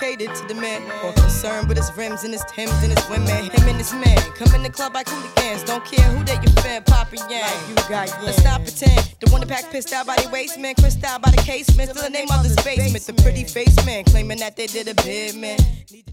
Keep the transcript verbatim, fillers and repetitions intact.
related to the man. More concerned with his rims and his Timbs and his women. Him and his man come in the club like hooligans. Don't care who they your fan, Papa Yang. Like you got yeah. Let's not pretend. The one that pack pissed out by the waist, man. Crissed out by the casement. Still the name of the basement. The pretty face man claiming that they did a bid, man.